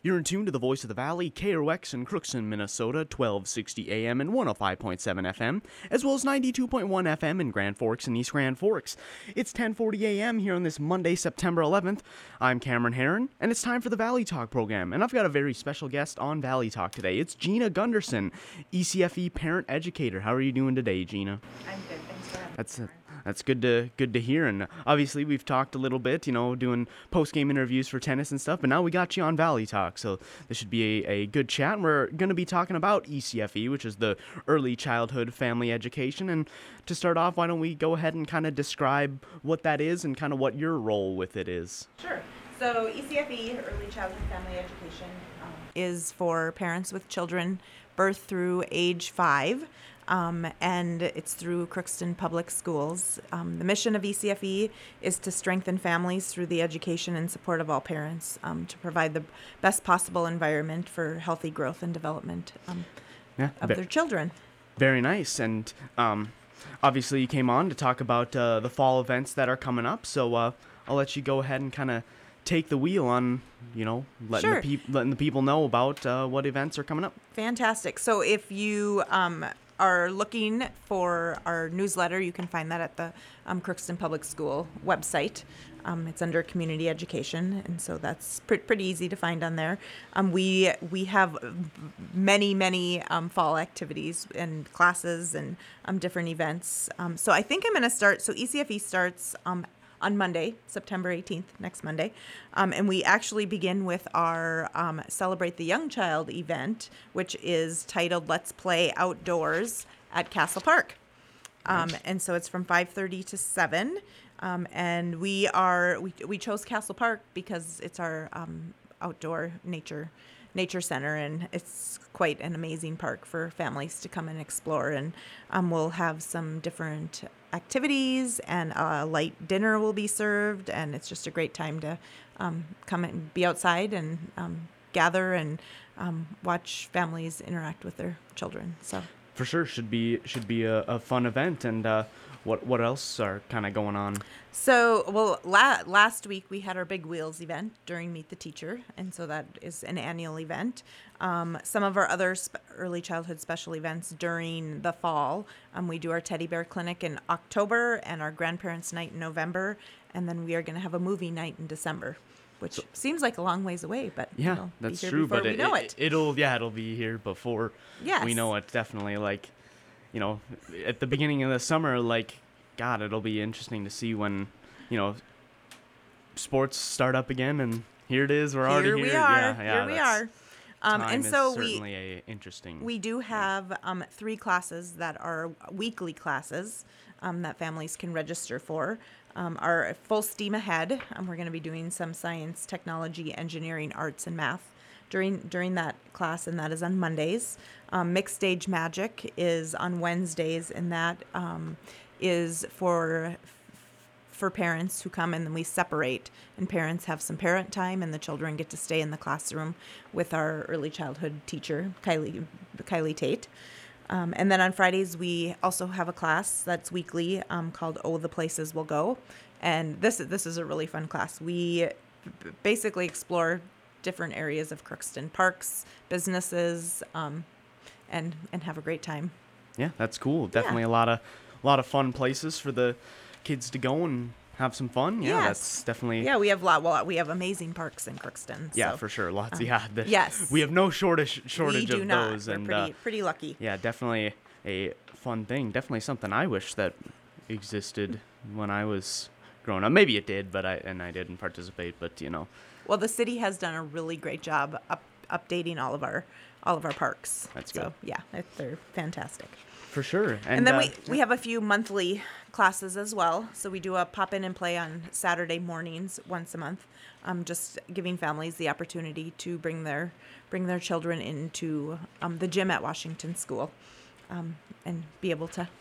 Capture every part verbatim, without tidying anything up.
You're in tune to the Voice of the Valley, K R O X in Crookston, Minnesota, twelve sixty A M and one oh five point seven F M, as well as ninety-two point one F M in Grand Forks and East Grand Forks. It's ten forty A M here on this Monday, September eleventh. I'm Cameron Herron, and it's time for the Valley Talk program, and I've got a very special guest on Valley Talk today. It's Gina Gunderson, E C F E parent educator. How are you doing today, Gina? I'm good. Thanks for having That's me. a, That's good to good to hear, and obviously we've talked a little bit, you know, doing post-game interviews for tennis and stuff, but now we got you on Valley Talk, so this should be a, a good chat, and we're going to be talking about E C F E, which is the Early Childhood Family Education, and to start off, why don't we go ahead and kind of describe what that is and kind of what your role with it is. Sure. So E C F E, Early Childhood Family Education, um, is for parents with children birth through age five. Um, and it's through Crookston Public Schools. Um, the mission of E C F E is to strengthen families through the education and support of all parents, um, to provide the best possible environment for healthy growth and development um, Yeah, of ve- their children. Very nice, and um, obviously you came on to talk about uh, the fall events that are coming up, so uh, I'll let you go ahead and kind of take the wheel on, you know, letting, Sure. the, peop- letting the people know about uh, what events are coming up. Fantastic. So if you um, are looking for our newsletter, you can find that at the um, Crookston Public School website. Um, it's under community education, and so that's pre- pretty easy to find on there. Um, we we have many many um, fall activities and classes and um, different events. Um, so I think I'm going to start. So E C F E starts um, on Monday, September eighteenth, next Monday. Um, and we actually begin with our um, Celebrate the Young Child event, which is titled Let's Play Outdoors at Castle Park. Um, and so it's from five thirty to seven. Um, and we are, we, we chose Castle Park because it's our um, outdoor nature nature center, and it's quite an amazing park for families to come and explore. And um, we'll have some different activities, and a light dinner will be served, and it's just a great time to um, come and be outside and um, gather and um, watch families interact with their children. So For sure, should be should be a, a fun event, and uh, what what else are kind of going on? So, well, la- last week we had our Big Wheels event during Meet the Teacher, and so that is an annual event. Um, some of our other sp- early childhood special events during the fall, um, we do our Teddy Bear Clinic in October and our Grandparents' Night in November, and then we are going to have a movie night in December, which So- seems like a long ways away, but Yeah, it'll that's be here true, before but we it, know it, it. it'll yeah it'll be here before Yes. we know it. Definitely, like, you know, at the beginning of the summer, like, God, it'll be interesting to see when, you know, sports start up again, and here it is. We're Here already we here. are. Yeah, yeah, here we that's- are. Um, time and is so we certainly a interesting. We do have um, three classes that are weekly classes um, that families can register for. Um, our full steam ahead, um, we're going to be doing some science, technology, engineering, arts, and math during during that class, and that is on Mondays. Um, Mixed Stage Magic is on Wednesdays, and that um, is for for parents who come, and then we separate, and parents have some parent time, and the children get to stay in the classroom with our early childhood teacher, Kylie Kylie Tate. Um, and then on Fridays, we also have a class that's weekly um, called Oh, the Places We'll Go. And this, this is a really fun class. We b- basically explore different areas of Crookston, parks, businesses, um, and, and have a great time. Yeah, that's cool. Definitely a lot of a lot of fun places for the kids to go and have some fun. Yeah, Yes. that's definitely. Yeah, we have lot. Well, we have amazing parks in Crookston. Yeah, so, for sure. Lots. um, yeah. the- yes. We have no shortage shortage we do of not. those, We're and pretty, uh, pretty lucky. yeah, definitely a fun thing. Definitely something I wish that existed when I was growing up. Maybe it did, but I and I didn't participate. But you know, Well, the city has done a really great job up, updating all of our all of our parks. That's so, good. yeah, it, they're fantastic. for sure. And, And, then uh, we, we have a few monthly classes as well. So we do a pop in and play on Saturday mornings once a month, um, just giving families the opportunity to bring their bring their children into um, the gym at Washington School, um, and be able to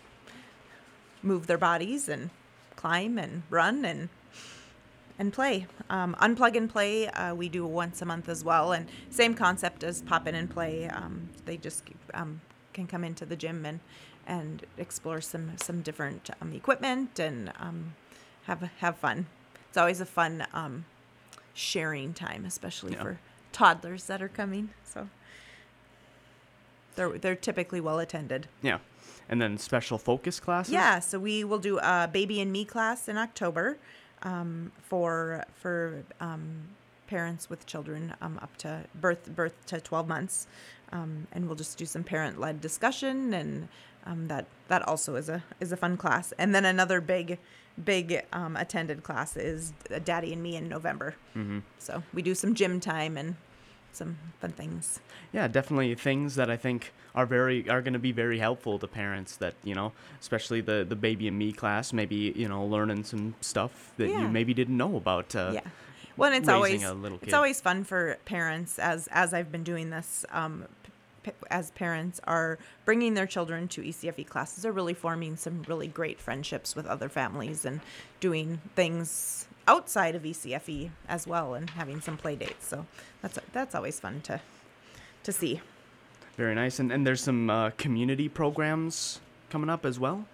move their bodies and climb and run and and play. Um, Unplug and Play, uh, we do once a month as well, and same concept as Pop In and Play. Um, they just um, can come into the gym and and explore some some different um, equipment and um, have have fun. It's always a fun um, sharing time, especially Yeah. for toddlers that are coming. So they're they're typically well attended. Yeah. And then special focus classes? Yeah, so we will do a baby and me class in October um, for for um, parents with children um, up to birth birth to twelve months, um, and we'll just do some parent led discussion, and um, that that also is a is a fun class. And then another big big um, attended class is Daddy and Me in November. Mm-hmm. So we do some gym time and some fun things. Yeah, definitely things that I think are very are going to be very helpful to parents, that, you know, especially the the baby and me class, maybe, you know, learning some stuff that Yeah. you maybe didn't know about. Uh, Yeah. Well, and it's raising always a little kid. it's always fun for parents, as as I've been doing this, um, p- as parents are bringing their children to E C F E classes, are really forming some really great friendships with other families and doing things outside of E C F E as well, and having some play dates. So that's that's always fun to to see. Very nice. And and there's some uh, community programs coming up as well.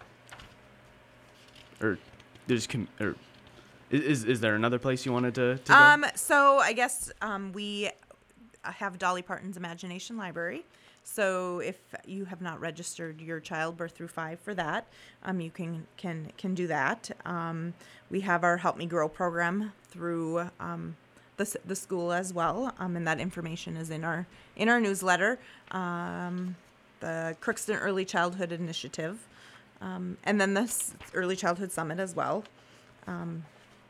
Or there's com- or is is there another place you wanted to, to go? Um, so I guess um, we have Dolly Parton's Imagination Library. So if you have not registered your child birth through five for that, um, you can can can do that. Um, we have our Help Me Grow program through um, the s- the school as well, um, and that information is in our in our newsletter. Um, the Crookston Early Childhood Initiative, um, and then this Early Childhood Summit as well. Um,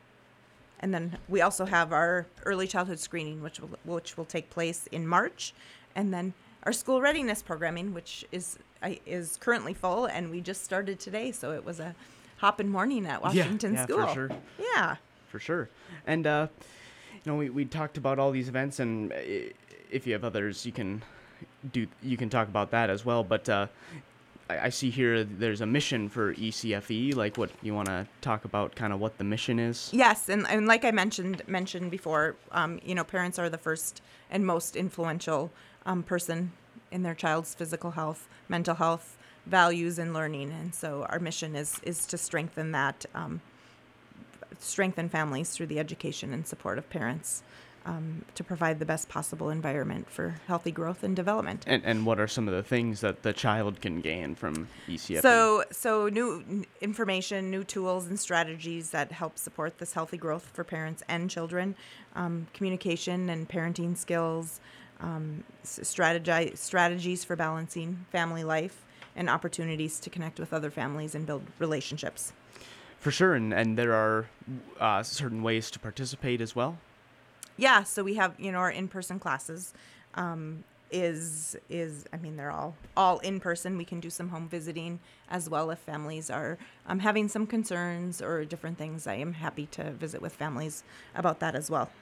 And then we also have our early childhood screening, which will, which will take place in March, and then our school readiness programming, which is uh, is currently full, and we just started today, so it was a hopping morning at Washington yeah, School. for sure. Yeah. For sure. And, uh, you know, we, we talked about all these events, and i- if you have others, you can do, you can talk about that as well. But uh, I, I see here there's a mission for E C F E. Like, what you want to talk about, kind of what the mission is? Yes, and, and like I mentioned mentioned before, um, you know, parents are the first and most influential um, person in their child's physical health, mental health, values, and learning. And so our mission is is to strengthen that, um, strengthen families through the education and support of parents, um, to provide the best possible environment for healthy growth and development. And and what are some of the things that the child can gain from E C F E? So, so new n- information, new tools and strategies that help support this healthy growth for parents and children, um, communication and parenting skills, um, s- strategize, strategies for balancing family life, and opportunities to connect with other families and build relationships. For sure, and, and there are uh, certain ways to participate as well. Yeah, so we have, you know, our in-person classes um, is is I mean, they're all all in person. We can do some home visiting as well if families are um, having some concerns or different things. I am happy to visit with families about that as well.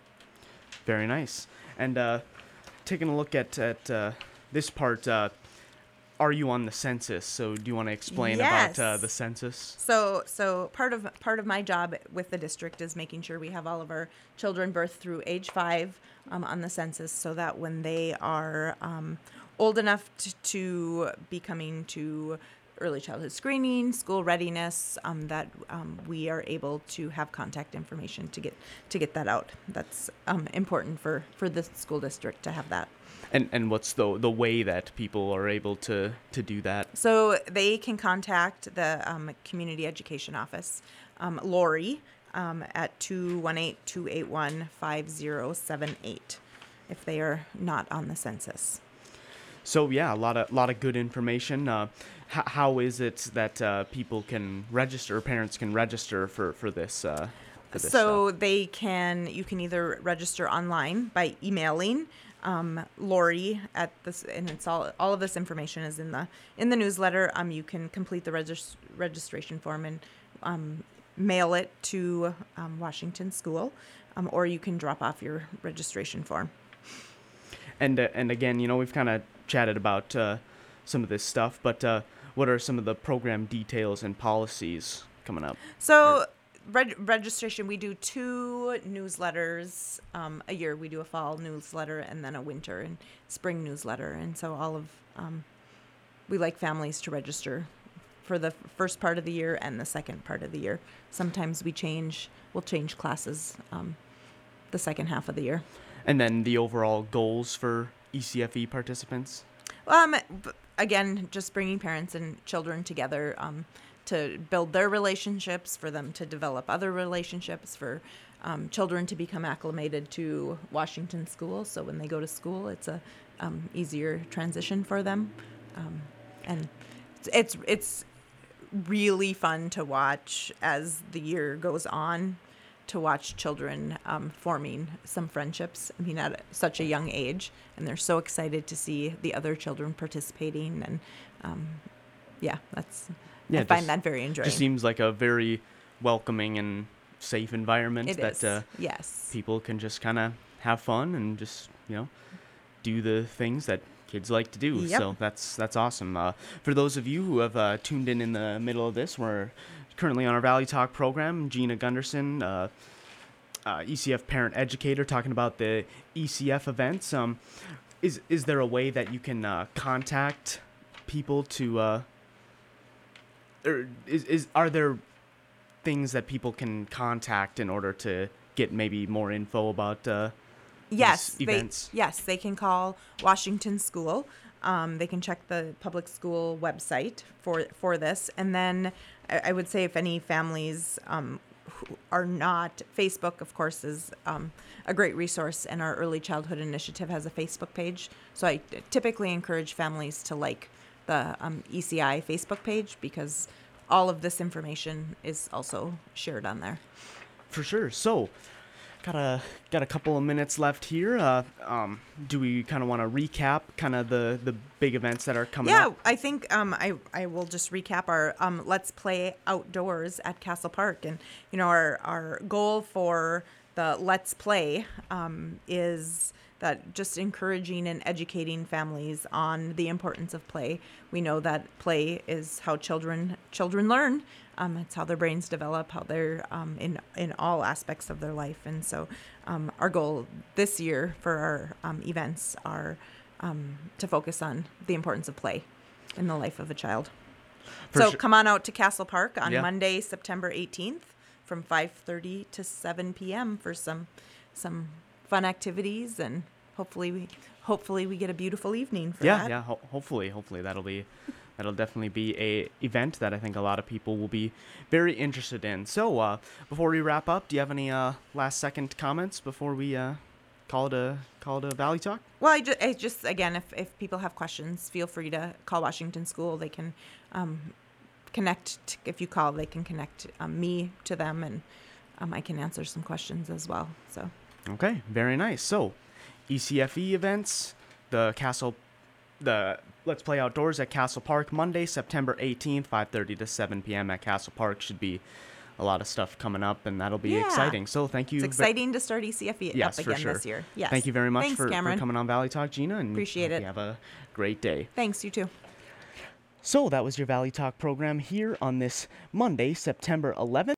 Very nice. And uh, taking a look at at uh, this part, uh, are you on the census? So do you want to explain Yes. about uh, the census? So so part of part of my job with the district is making sure we have all of our children birthed through age five um, on the census, so that when they are um, old enough to, to be coming to early childhood screening, school readiness, um, that um, we are able to have contact information to get to get that out. That's um, important for, for the school district to have that. And and what's the the way that people are able to, to do that? So they can contact the um, community education office, um, Lori, um, at two one eight, two eight one, five zero seven eight if they are not on the census. So yeah, a lot of lot of good information. Uh, h- how is it that uh, people can register, parents can register for for this? Uh, for this So stuff? they can, you can either register online by emailing um, Lori at this, and it's all all of this information is in the in the newsletter. Um, you can complete the regis- registration form and um, mail it to um, Washington School, um, or you can drop off your registration form. And uh, and again, you know, we've kind of chatted about uh, some of this stuff, but uh, what are some of the program details and policies coming up? So reg- registration, we do two newsletters um, a year. We do a fall newsletter and then a winter and spring newsletter. And so all of, um, we like families to register for the first part of the year and the second part of the year. Sometimes we change, we'll change classes um, the second half of the year. And then the overall goals for E C F E participants? Um, b- again, just bringing parents and children together um, to build their relationships, for them to develop other relationships, for um, children to become acclimated to Washington School. So when they go to school, it's a um, easier transition for them, um, and it's, it's it's really fun to watch as the year goes on, to watch children um, forming some friendships. I mean, at such a young age, and they're so excited to see the other children participating, and um, yeah, that's Yeah, I find just- that very enjoying. Just seems like a very welcoming and safe environment It that is, Uh, yes. people can just kind of have fun and just, you know, do the things that kids like to do. Yep. So that's that's awesome. Uh, for those of you who have uh, tuned in in the middle of this, we're currently on our Valley Talk program. Gina Gunderson, uh, uh, E C F parent educator, talking about the E C F events. Um, is is there a way that you can uh, contact people to, uh, or is is are there things that people can contact in order to get maybe more info about uh, Yes, these they, events? yes, they can call Washington School. Um, they can check the public school website for for this, and then I, I would say if any families um, who are not, Facebook, of course, is um, a great resource, and our Early Childhood Initiative has a Facebook page. So I typically encourage families to like the um, E C I Facebook page, because all of this information is also shared on there. For sure. So, got a got a couple of minutes left here. Uh, um, do we kind of want to recap kind of the the big events that are coming Yeah, up? I think um, I I will just recap our um, Let's Play Outdoors at Castle Park, and you know our our goal for the Let's Play um, is that just encouraging and educating families on the importance of play. We know that play is how children children learn. Um, it's how their brains develop, how they're um, in in all aspects of their life, and so um, our goal this year for our um, events are um, to focus on the importance of play in the life of a child. For so sure. come on out to Castle Park on Yeah. Monday, September eighteenth, from five thirty to seven p.m. for some some fun activities, and hopefully we hopefully we get a beautiful evening for Yeah, that. yeah. Ho- hopefully, hopefully that'll be that'll definitely be a event that I think a lot of people will be very interested in. So, uh, before we wrap up, do you have any uh, last second comments before we uh, call it a call it a Valley Talk? Well, I just, I just again, if, if people have questions, feel free to call Washington School. They can um, connect. T- if you call, they can connect um, me to them, and um, I can answer some questions as well. So Okay, very nice. So, E C F E events, the Castle, the Let's Play Outdoors at Castle Park, Monday, September eighteenth, five thirty to seven p.m. at Castle Park. Should be a lot of stuff coming up, and that'll be Yeah. exciting. So, thank you. it's ve- exciting to start E C F E Yes, up for again sure. this year. Yes. Thank you very much Thanks, for, for Cameron. coming on Valley Talk, Gina, and Appreciate hope it. you have a great day. Thanks. You too. So, that was your Valley Talk program here on this Monday, September eleventh.